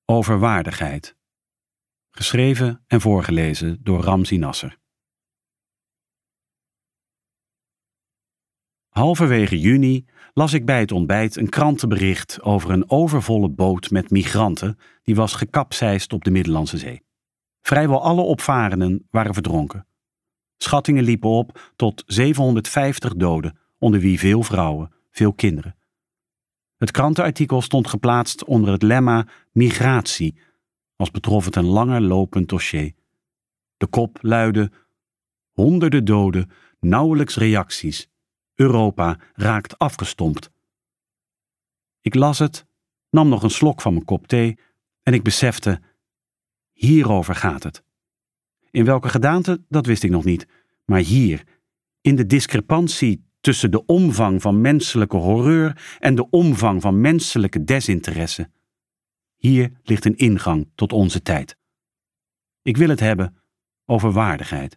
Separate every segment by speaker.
Speaker 1: Over waardigheid. Geschreven en voorgelezen door Ramzi Nasser. Halverwege juni las ik bij het ontbijt een krantenbericht over een overvolle boot met migranten die was gekapseist op de Middellandse Zee. Vrijwel alle opvarenden waren verdronken. Schattingen liepen op tot 750 doden, onder wie veel vrouwen, veel kinderen. Het krantenartikel stond geplaatst onder het lemma migratie, als betrof het een langer lopend dossier. De kop luidde: honderden doden, nauwelijks reacties. Europa raakt afgestompt. Ik las het, nam nog een slok van mijn kop thee en ik besefte: hierover gaat het. In welke gedaante, dat wist ik nog niet, maar hier, in de discrepantie tussen de omvang van menselijke horreur en de omvang van menselijke desinteresse. Hier ligt een ingang tot onze tijd. Ik wil het hebben over waardigheid.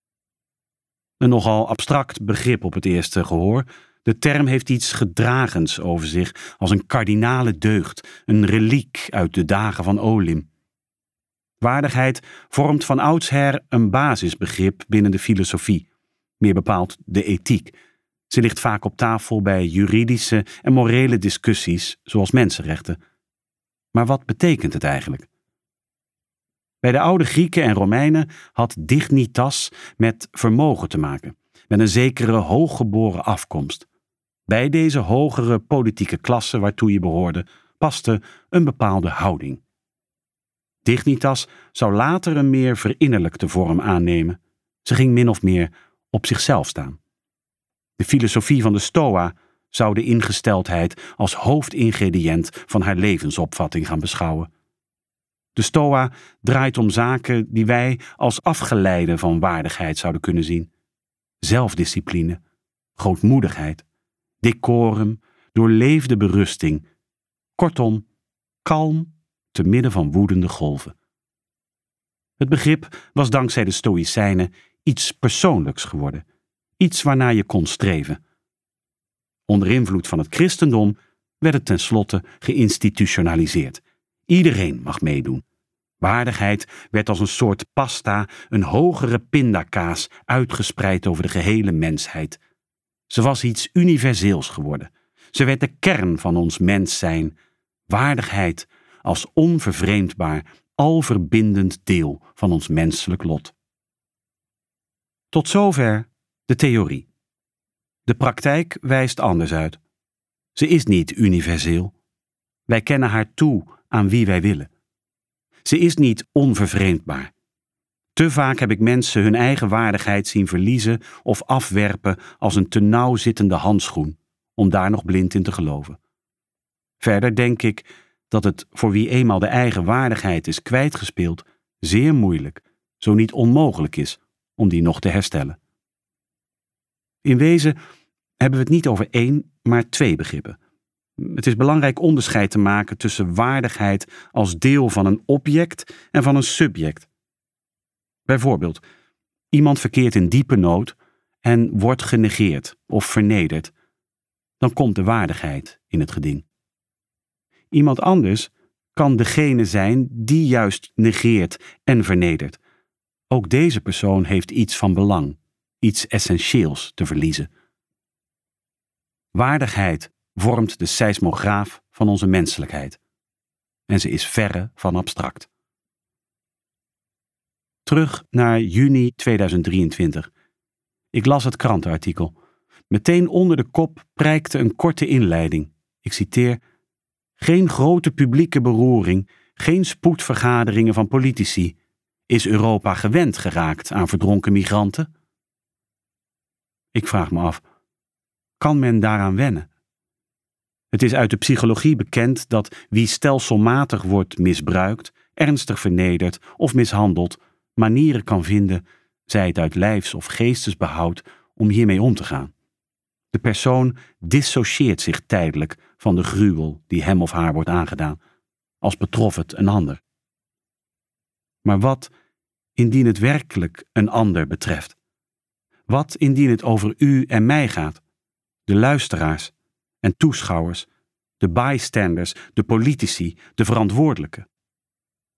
Speaker 1: Een nogal abstract begrip op het eerste gehoor. De term heeft iets gedragens over zich, als een kardinale deugd, een reliek uit de dagen van Olim. Waardigheid vormt van oudsher een basisbegrip binnen de filosofie, meer bepaald de ethiek. Ze ligt vaak op tafel bij juridische en morele discussies, zoals mensenrechten. Maar wat betekent het eigenlijk? Bij de oude Grieken en Romeinen had dignitas met vermogen te maken, met een zekere hooggeboren afkomst. Bij deze hogere politieke klasse waartoe je behoorde, paste een bepaalde houding. Dignitas zou later een meer verinnerlijkte vorm aannemen. Ze ging min of meer op zichzelf staan. De filosofie van de Stoa zou de ingesteldheid als hoofdingrediënt van haar levensopvatting gaan beschouwen. De Stoa draait om zaken die wij als afgeleide van waardigheid zouden kunnen zien. Zelfdiscipline, grootmoedigheid, decorum, doorleefde berusting. Kortom, kalm te midden van woedende golven. Het begrip was dankzij de Stoïcijnen iets persoonlijks geworden, iets waarnaar je kon streven. Onder invloed van het christendom werd het tenslotte geïnstitutionaliseerd. Iedereen mag meedoen. Waardigheid werd als een soort pasta, een hogere pindakaas, uitgespreid over de gehele mensheid. Ze was iets universeels geworden. Ze werd de kern van ons mens zijn. Waardigheid als onvervreemdbaar, alverbindend deel van ons menselijk lot. Tot zover de theorie. De praktijk wijst anders uit. Ze is niet universeel. Wij kennen haar toe aan wie wij willen. Ze is niet onvervreemdbaar. Te vaak heb ik mensen hun eigen waardigheid zien verliezen of afwerpen als een te nauw zittende handschoen, om daar nog blind in te geloven. Verder denk ik dat het voor wie eenmaal de eigen waardigheid is kwijtgespeeld, zeer moeilijk, zo niet onmogelijk is, om die nog te herstellen. In wezen hebben we het niet over één, maar twee begrippen. Het is belangrijk onderscheid te maken tussen waardigheid als deel van een object en van een subject. Bijvoorbeeld, iemand verkeert in diepe nood en wordt genegeerd of vernederd. Dan komt de waardigheid in het geding. Iemand anders kan degene zijn die juist negeert en vernedert. Ook deze persoon heeft iets van belang, iets essentieels te verliezen. Waardigheid vormt de seismograaf van onze menselijkheid. En ze is verre van abstract. Terug naar juni 2023. Ik las het krantenartikel. Meteen onder de kop prijkte een korte inleiding. Ik citeer: geen grote publieke beroering, geen spoedvergaderingen van politici. Is Europa gewend geraakt aan verdronken migranten? Ik vraag me af, kan men daaraan wennen? Het is uit de psychologie bekend dat wie stelselmatig wordt misbruikt, ernstig vernederd of mishandeld, manieren kan vinden, zij het uit lijfs- of geestesbehoud, om hiermee om te gaan. De persoon dissocieert zich tijdelijk van de gruwel die hem of haar wordt aangedaan, als betrof het een ander. Maar wat indien het werkelijk een ander betreft? Wat indien het over u en mij gaat, de luisteraars en toeschouwers, de bystanders, de politici, de verantwoordelijken?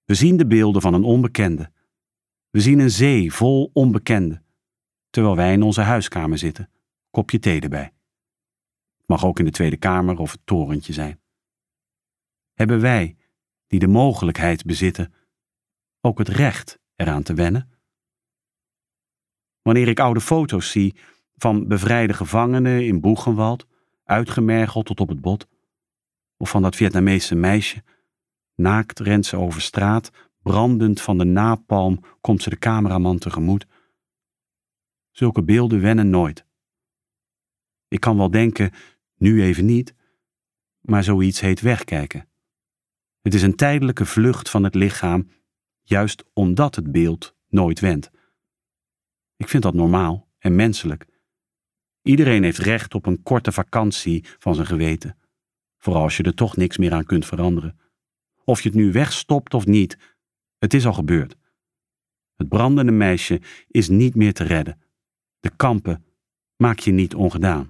Speaker 1: We zien de beelden van een onbekende. We zien een zee vol onbekenden, terwijl wij in onze huiskamer zitten, kopje thee erbij. Het mag ook in de Tweede Kamer of het torentje zijn. Hebben wij, die de mogelijkheid bezitten, ook het recht eraan te wennen? Wanneer ik oude foto's zie van bevrijde gevangenen in Boegenwald, uitgemergeld tot op het bot, of van dat Vietnamese meisje, naakt rent ze over straat, brandend van de napalm komt ze de cameraman tegemoet. Zulke beelden wennen nooit. Ik kan wel denken, nu even niet, maar zoiets heet wegkijken. Het is een tijdelijke vlucht van het lichaam, juist omdat het beeld nooit went. Ik vind dat normaal en menselijk. Iedereen heeft recht op een korte vakantie van zijn geweten, vooral als je er toch niks meer aan kunt veranderen. Of je het nu wegstopt of niet, het is al gebeurd. Het brandende meisje is niet meer te redden. De kampen maak je niet ongedaan.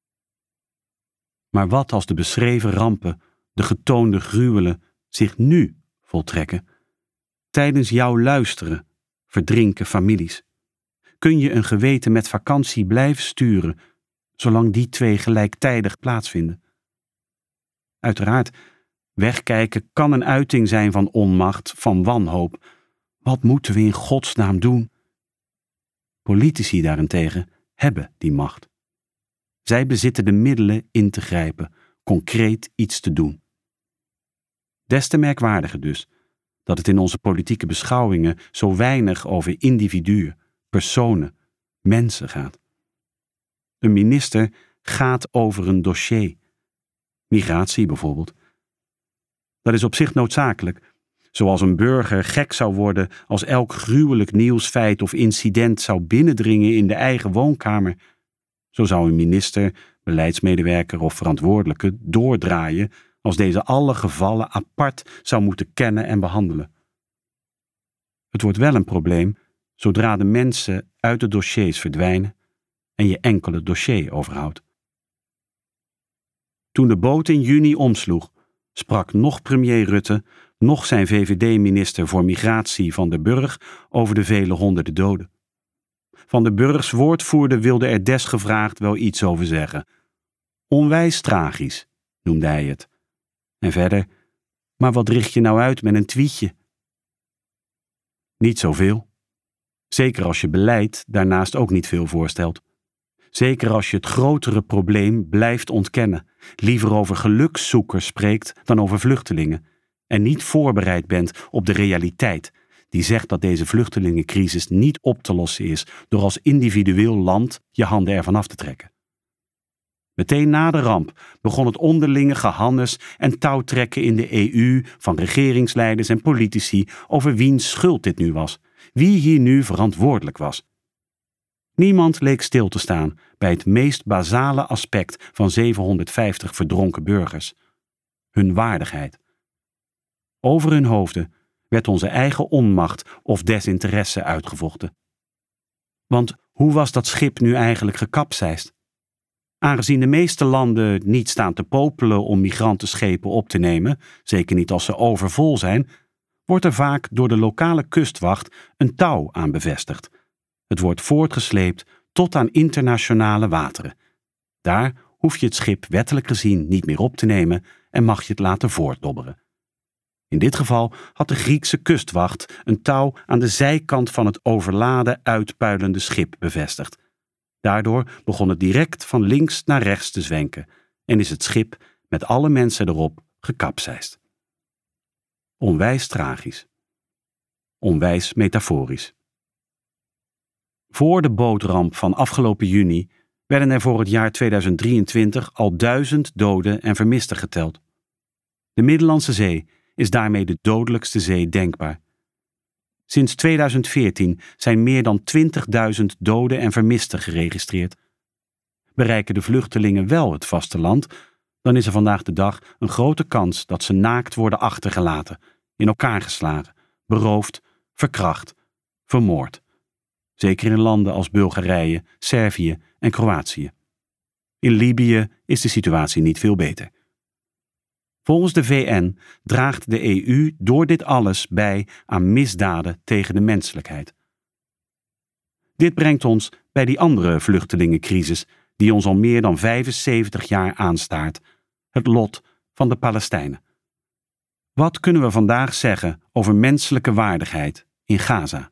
Speaker 1: Maar wat als de beschreven rampen, de getoonde gruwelen, zich nu voltrekken? Tijdens jouw luisteren verdrinken families. Kun je een geweten met vakantie blijven sturen, zolang die twee gelijktijdig plaatsvinden? Uiteraard, wegkijken kan een uiting zijn van onmacht, van wanhoop. Wat moeten we in godsnaam doen? Politici daarentegen hebben die macht. Zij bezitten de middelen in te grijpen, concreet iets te doen. Des te merkwaardiger dus dat het in onze politieke beschouwingen zo weinig over individuen, personen, mensen gaat. Een minister gaat over een dossier. Migratie bijvoorbeeld. Dat is op zich noodzakelijk. Zoals een burger gek zou worden als elk gruwelijk nieuwsfeit of incident zou binnendringen in de eigen woonkamer, zo zou een minister, beleidsmedewerker of verantwoordelijke doordraaien als deze alle gevallen apart zou moeten kennen en behandelen. Het wordt wel een probleem zodra de mensen uit de dossiers verdwijnen en je enkel het dossier overhoudt. Toen de boot in juni omsloeg, sprak nog premier Rutte, nog zijn VVD-minister voor Migratie Van der Burg over de vele honderden doden. Van der Burgs woordvoerder wilde er desgevraagd wel iets over zeggen. Onwijs tragisch, noemde hij het. En verder, maar wat richt je nou uit met een tweetje? Niet zoveel. Zeker als je beleid daarnaast ook niet veel voorstelt. Zeker als je het grotere probleem blijft ontkennen, liever over gelukszoekers spreekt dan over vluchtelingen, en niet voorbereid bent op de realiteit die zegt dat deze vluchtelingencrisis niet op te lossen is door als individueel land je handen ervan af te trekken. Meteen na de ramp begon het onderlinge gehannes en touwtrekken in de EU van regeringsleiders en politici over wiens schuld dit nu was, wie hier nu verantwoordelijk was. Niemand leek stil te staan bij het meest basale aspect van 750 verdronken burgers: hun waardigheid. Over hun hoofden werd onze eigen onmacht of desinteresse uitgevochten. Want hoe was dat schip nu eigenlijk gekapseist? Aangezien de meeste landen niet staan te popelen om migrantenschepen op te nemen, zeker niet als ze overvol zijn, wordt er vaak door de lokale kustwacht een touw aan bevestigd. Het wordt voortgesleept tot aan internationale wateren. Daar hoef je het schip wettelijk gezien niet meer op te nemen en mag je het laten voortdobberen. In dit geval had de Griekse kustwacht een touw aan de zijkant van het overladen, uitpuilende schip bevestigd. Daardoor begon het direct van links naar rechts te zwenken en is het schip met alle mensen erop gekapseist. Onwijs tragisch. Onwijs metaforisch. Voor de bootramp van afgelopen juni werden er voor het jaar 2023 al 1000 doden en vermisten geteld. De Middellandse Zee is daarmee de dodelijkste zee denkbaar. Sinds 2014 zijn meer dan 20.000 doden en vermisten geregistreerd. Bereiken de vluchtelingen wel het vasteland, dan is er vandaag de dag een grote kans dat ze naakt worden achtergelaten, in elkaar geslagen, beroofd, verkracht, vermoord. Zeker in landen als Bulgarije, Servië en Kroatië. In Libië is de situatie niet veel beter. Volgens de VN draagt de EU door dit alles bij aan misdaden tegen de menselijkheid. Dit brengt ons bij die andere vluchtelingencrisis die ons al meer dan 75 jaar aanstaart, het lot van de Palestijnen. Wat kunnen we vandaag zeggen over menselijke waardigheid in Gaza?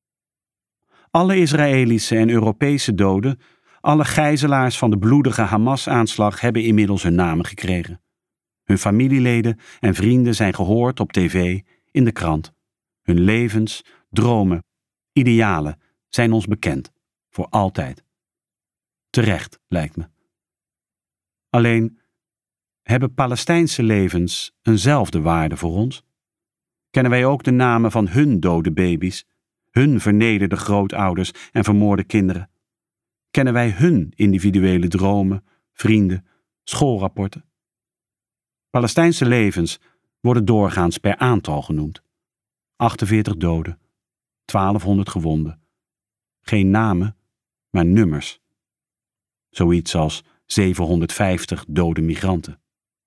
Speaker 1: Alle Israëlische en Europese doden, alle gijzelaars van de bloedige Hamas-aanslag hebben inmiddels hun namen gekregen. Hun familieleden en vrienden zijn gehoord op tv, in de krant. Hun levens, dromen, idealen zijn ons bekend, voor altijd. Terecht, lijkt me. Alleen, hebben Palestijnse levens eenzelfde waarde voor ons? Kennen wij ook de namen van hun dode baby's, hun vernederde grootouders en vermoorde kinderen? Kennen wij hun individuele dromen, vrienden, schoolrapporten? Palestijnse levens worden doorgaans per aantal genoemd. 48 doden, 1200 gewonden. Geen namen, maar nummers. Zoiets als 750 dode migranten.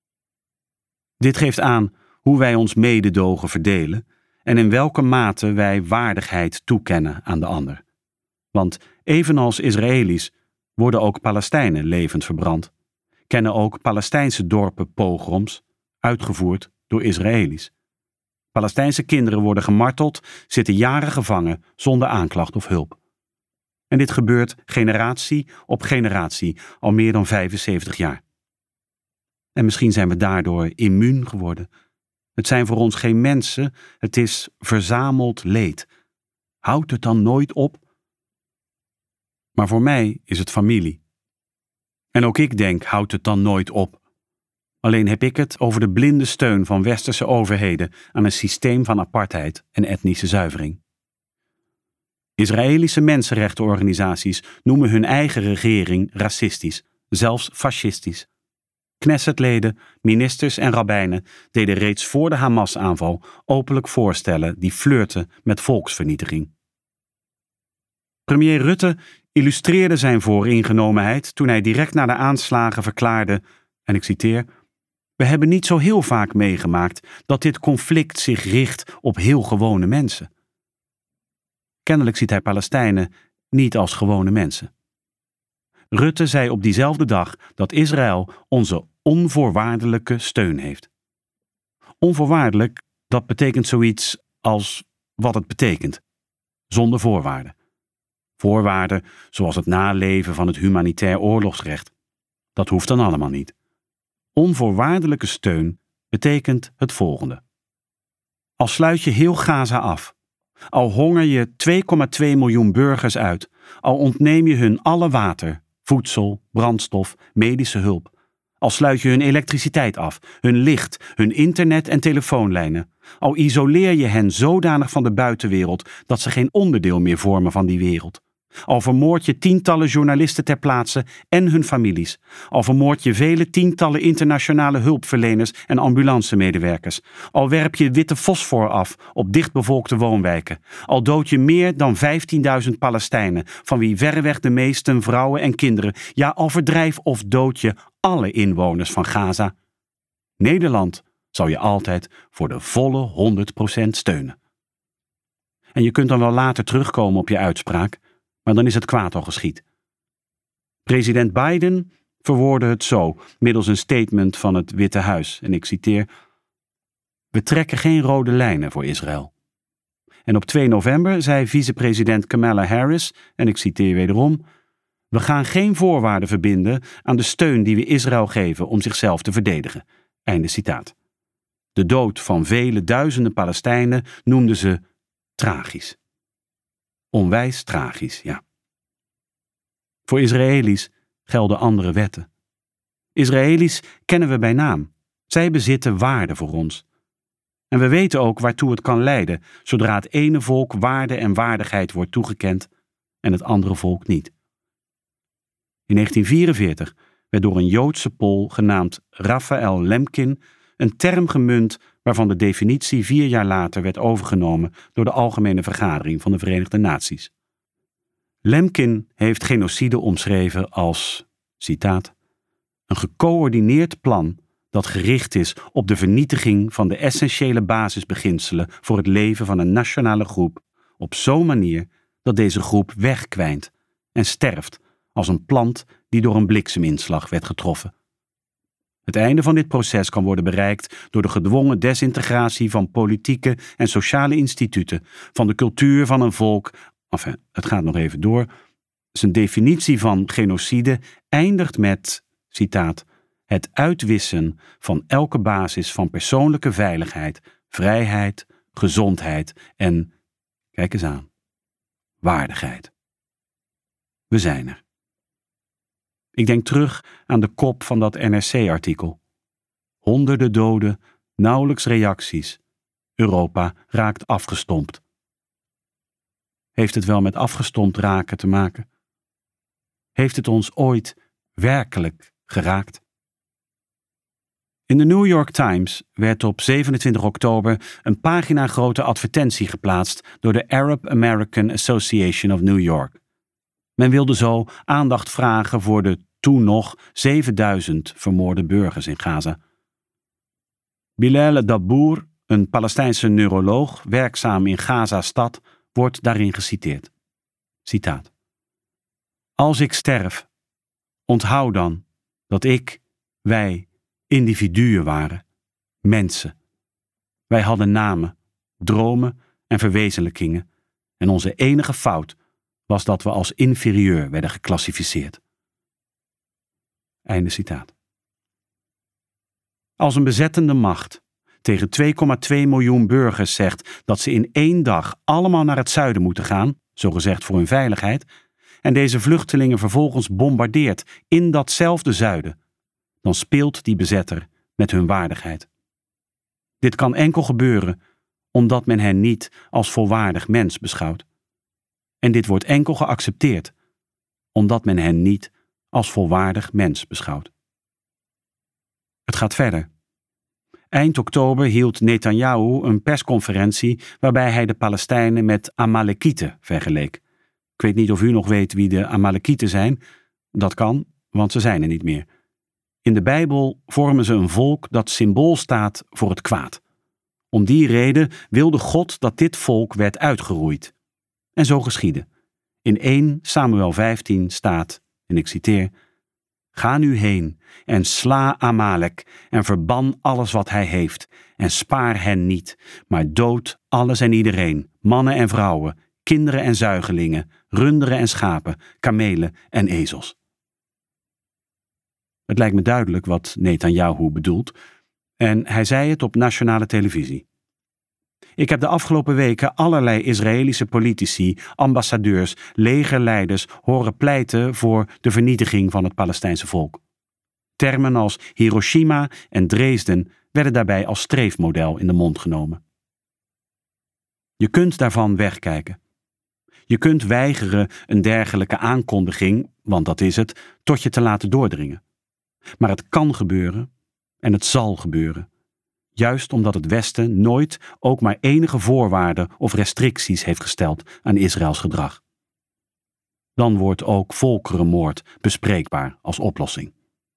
Speaker 1: Dit geeft aan hoe wij ons mededogen verdelen en in welke mate wij waardigheid toekennen aan de ander. Want evenals Israëli's worden ook Palestijnen levend verbrand. Kennen ook Palestijnse dorpen pogroms, uitgevoerd door Israëli's. Palestijnse kinderen worden gemarteld, zitten jaren gevangen zonder aanklacht of hulp. En dit gebeurt generatie op generatie al meer dan 75 jaar. En misschien zijn we daardoor immuun geworden. Het zijn voor ons geen mensen, het is verzameld leed. Houdt het dan nooit op? Maar voor mij is het familie. En ook ik denk, houdt het dan nooit op? Alleen heb ik het over de blinde steun van westerse overheden aan een systeem van apartheid en etnische zuivering. Israëlische mensenrechtenorganisaties noemen hun eigen regering racistisch, zelfs fascistisch. Knessetleden, ministers en rabbijnen deden reeds voor de Hamas-aanval openlijk voorstellen die flirten met volksvernietiging. Premier Rutte illustreerde zijn vooringenomenheid toen hij direct na de aanslagen verklaarde, en ik citeer: "We hebben niet zo heel vaak meegemaakt dat dit conflict zich richt op heel gewone mensen." Kennelijk ziet hij Palestijnen niet als gewone mensen. Rutte zei op diezelfde dag dat Israël onze onvoorwaardelijke steun heeft. Onvoorwaardelijk, dat betekent zoiets als wat het betekent. Zonder voorwaarden. Voorwaarden zoals het naleven van het humanitair oorlogsrecht. Dat hoeft dan allemaal niet. Onvoorwaardelijke steun betekent het volgende. Al sluit je heel Gaza af, al honger je 2,2 miljoen burgers uit, al ontneem je hun alle water, voedsel, brandstof, medische hulp, al sluit je hun elektriciteit af, hun licht, hun internet en telefoonlijnen, al isoleer je hen zodanig van de buitenwereld dat ze geen onderdeel meer vormen van die wereld. Al vermoord je tientallen journalisten ter plaatse en hun families. Al vermoord je vele tientallen internationale hulpverleners en ambulancemedewerkers. Al werp je witte fosfor af op dichtbevolkte woonwijken. Al dood je meer dan 15.000 Palestijnen, van wie verreweg de meesten vrouwen en kinderen. Ja, al verdrijf of dood je alle inwoners van Gaza. Nederland zal je altijd voor de volle 100% steunen. En je kunt dan wel later terugkomen op je uitspraak, maar dan is het kwaad al geschied. President Biden verwoordde het zo, middels een statement van het Witte Huis, en ik citeer: "We trekken geen rode lijnen voor Israël." En op 2 november zei vicepresident Kamala Harris, en ik citeer wederom: "We gaan geen voorwaarden verbinden aan de steun die we Israël geven om zichzelf te verdedigen." Einde citaat. De dood van vele duizenden Palestijnen noemden ze tragisch. Onwijs tragisch, ja. Voor Israëli's gelden andere wetten. Israëli's kennen we bij naam. Zij bezitten waarde voor ons. En we weten ook waartoe het kan leiden, zodra het ene volk waarde en waardigheid wordt toegekend en het andere volk niet. In 1944 werd door een Joodse Pool genaamd Raphael Lemkin een term gemunt waarvan de definitie 4 jaar later werd overgenomen door de Algemene Vergadering van de Verenigde Naties. Lemkin heeft genocide omschreven als, citaat, "een gecoördineerd plan dat gericht is op de vernietiging van de essentiële basisbeginselen voor het leven van een nationale groep, op zo'n manier dat deze groep wegkwijnt en sterft als een plant die door een blikseminslag werd getroffen. Het einde van dit proces kan worden bereikt door de gedwongen desintegratie van politieke en sociale instituten, van de cultuur van een volk. Het gaat nog even door. Zijn definitie van genocide eindigt met, citaat, het uitwissen van elke basis van persoonlijke veiligheid, vrijheid, gezondheid en, kijk eens aan, waardigheid. We zijn er. Ik denk terug aan de kop van dat NRC-artikel. Honderden doden, nauwelijks reacties. Europa raakt afgestompt. Heeft het wel met afgestompt raken te maken? Heeft het ons ooit werkelijk geraakt? In de New York Times werd op 27 oktober een pagina-grote advertentie geplaatst door de Arab American Association of New York. Men wilde zo aandacht vragen voor de toen nog 7000 vermoorde burgers in Gaza. Bilal Dabour, een Palestijnse neuroloog werkzaam in Gaza-stad, wordt daarin geciteerd. Citaat. Als ik sterf, onthoud dan dat wij, individuen waren, mensen. Wij hadden namen, dromen en verwezenlijkingen en onze enige fout was dat we als inferieur werden geclassificeerd. Einde citaat. Als een bezettende macht tegen 2,2 miljoen burgers zegt dat ze in 1 dag allemaal naar het zuiden moeten gaan, zogezegd voor hun veiligheid, en deze vluchtelingen vervolgens bombardeert in datzelfde zuiden, dan speelt die bezetter met hun waardigheid. Dit kan enkel gebeuren omdat men hen niet als volwaardig mens beschouwt. En dit wordt enkel geaccepteerd omdat men hen niet als volwaardig mens beschouwt. Het gaat verder. Eind oktober hield Netanyahu een persconferentie waarbij hij de Palestijnen met Amalekieten vergeleek. Ik weet niet of u nog weet wie de Amalekieten zijn. Dat kan, want ze zijn er niet meer. In de Bijbel vormen ze een volk dat symbool staat voor het kwaad. Om die reden wilde God dat dit volk werd uitgeroeid. En zo geschiedde. In 1 Samuel 15 staat, en ik citeer, ga nu heen en sla Amalek en verban alles wat hij heeft en spaar hen niet, maar dood alles en iedereen, mannen en vrouwen, kinderen en zuigelingen, runderen en schapen, kamelen en ezels. Het lijkt me duidelijk wat Netanyahu bedoelt en hij zei het op nationale televisie. Ik heb de afgelopen weken allerlei Israëlische politici, ambassadeurs, legerleiders horen pleiten voor de vernietiging van het Palestijnse volk. Termen als Hiroshima en Dresden werden daarbij als streefmodel in de mond genomen. Je kunt daarvan wegkijken. Je kunt weigeren een dergelijke aankondiging, want dat is het, tot je te laten doordringen. Maar het kan gebeuren en het zal gebeuren. Juist omdat het Westen nooit ook maar enige voorwaarden of restricties heeft gesteld aan Israëls gedrag. Dan wordt ook volkerenmoord bespreekbaar als oplossing.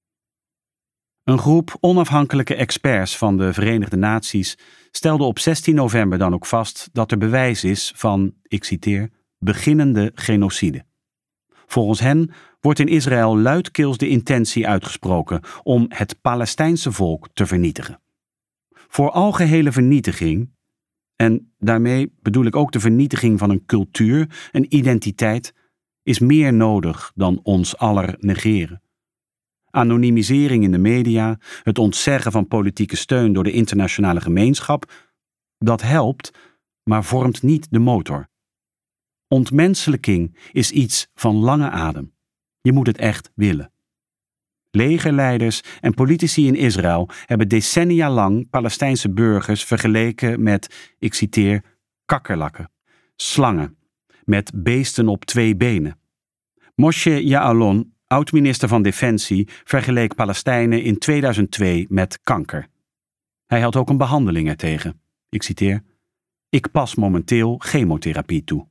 Speaker 1: Een groep onafhankelijke experts van de Verenigde Naties stelde op 16 november dan ook vast dat er bewijs is van, ik citeer, beginnende genocide. Volgens hen wordt in Israël luidkeels de intentie uitgesproken om het Palestijnse volk te vernietigen. Voor algehele vernietiging, en daarmee bedoel ik ook de vernietiging van een cultuur, een identiteit, is meer nodig dan ons aller negeren. Anonimisering in de media, het ontzeggen van politieke steun door de internationale gemeenschap, dat helpt, maar vormt niet de motor. Ontmenselijking is iets van lange adem. Je moet het echt willen. Legerleiders en politici in Israël hebben decennia lang Palestijnse burgers vergeleken met, ik citeer, kakkerlakken, slangen, met beesten op 2 benen. Moshe Ya'alon, oud-minister van Defensie, vergeleek Palestijnen in 2002 met kanker. Hij had ook een behandeling ertegen. Ik citeer, ik pas momenteel chemotherapie toe.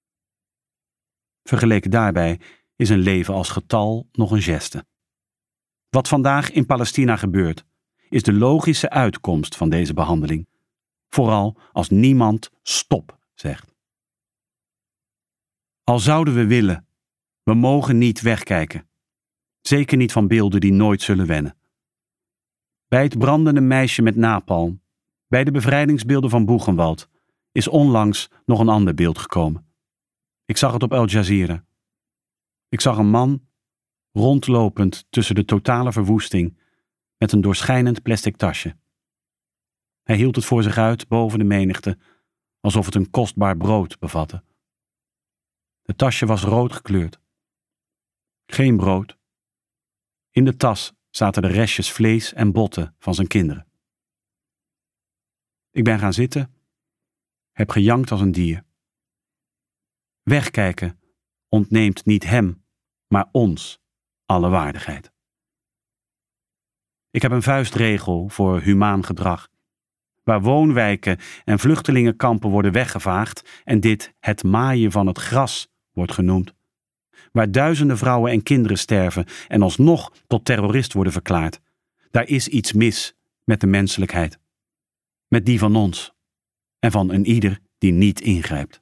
Speaker 1: Vergeleken daarbij is een leven als getal nog een geste. Wat vandaag in Palestina gebeurt, is de logische uitkomst van deze behandeling. Vooral als niemand stop zegt. Al zouden we willen, we mogen niet wegkijken. Zeker niet van beelden die nooit zullen wennen. Bij het brandende meisje met napalm, bij de bevrijdingsbeelden van Buchenwald, is onlangs nog een ander beeld gekomen. Ik zag het op Al Jazeera. Ik zag een man, rondlopend tussen de totale verwoesting, met een doorschijnend plastic tasje. Hij hield het voor zich uit boven de menigte, alsof het een kostbaar brood bevatte. Het tasje was rood gekleurd. Geen brood. In de tas zaten de restjes vlees en botten van zijn kinderen. Ik ben gaan zitten, heb gejankt als een dier. Wegkijken ontneemt niet hem, maar ons alle waardigheid. Ik heb een vuistregel voor humaan gedrag. Waar woonwijken en vluchtelingenkampen worden weggevaagd en dit het maaien van het gras wordt genoemd. Waar duizenden vrouwen en kinderen sterven en alsnog tot terrorist worden verklaard. Daar is iets mis met de menselijkheid. Met die van ons en van een ieder die niet ingrijpt.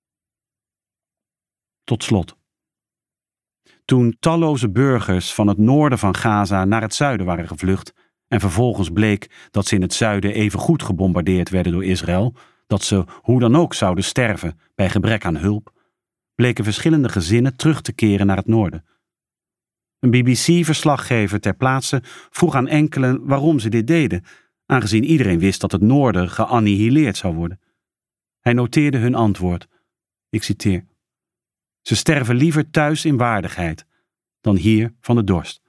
Speaker 1: Tot slot. Toen talloze burgers van het noorden van Gaza naar het zuiden waren gevlucht en vervolgens bleek dat ze in het zuiden even goed gebombardeerd werden door Israël, dat ze hoe dan ook zouden sterven bij gebrek aan hulp, bleken verschillende gezinnen terug te keren naar het noorden. Een BBC-verslaggever ter plaatse vroeg aan enkelen waarom ze dit deden, aangezien iedereen wist dat het noorden geannihileerd zou worden. Hij noteerde hun antwoord. Ik citeer: ze sterven liever thuis in waardigheid dan hier van de dorst.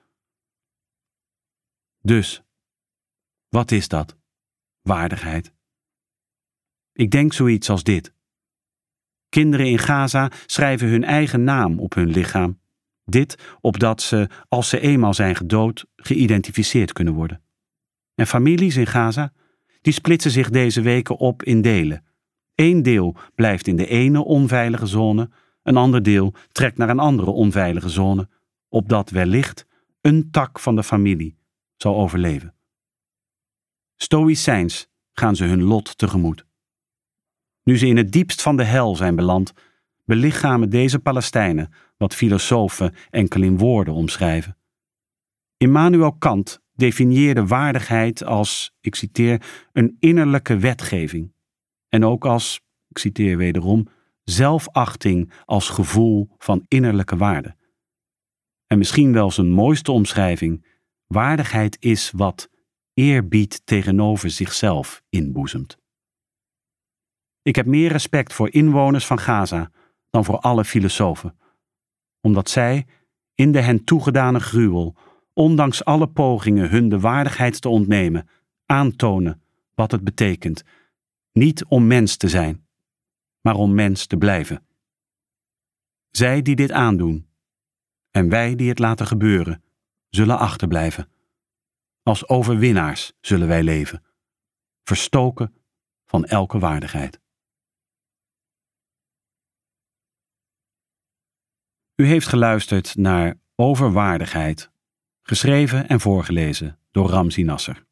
Speaker 1: Dus, wat is dat? Waardigheid. Ik denk zoiets als dit. Kinderen in Gaza schrijven hun eigen naam op hun lichaam. Dit opdat ze, als ze eenmaal zijn gedood, geïdentificeerd kunnen worden. En families in Gaza, die splitsen zich deze weken op in delen. Eén deel blijft in de ene onveilige zone, een ander deel trekt naar een andere onveilige zone, opdat wellicht een tak van de familie zal overleven. Stoïcijns gaan ze hun lot tegemoet. Nu ze in het diepst van de hel zijn beland, belichamen deze Palestijnen wat filosofen enkel in woorden omschrijven. Immanuel Kant definieerde waardigheid als, ik citeer, een innerlijke wetgeving. En ook als, ik citeer wederom, zelfachting als gevoel van innerlijke waarde. En misschien wel zijn mooiste omschrijving, waardigheid is wat eerbied tegenover zichzelf inboezemt. Ik heb meer respect voor inwoners van Gaza dan voor alle filosofen, omdat zij, in de hen toegedane gruwel, ondanks alle pogingen hun de waardigheid te ontnemen, aantonen wat het betekent, niet om mens te zijn, maar om mens te blijven. Zij die dit aandoen, en wij die het laten gebeuren, zullen achterblijven. Als overwinnaars zullen wij leven, verstoken van elke waardigheid. U heeft geluisterd naar Over waardigheid, geschreven en voorgelezen door Ramzi Nasser.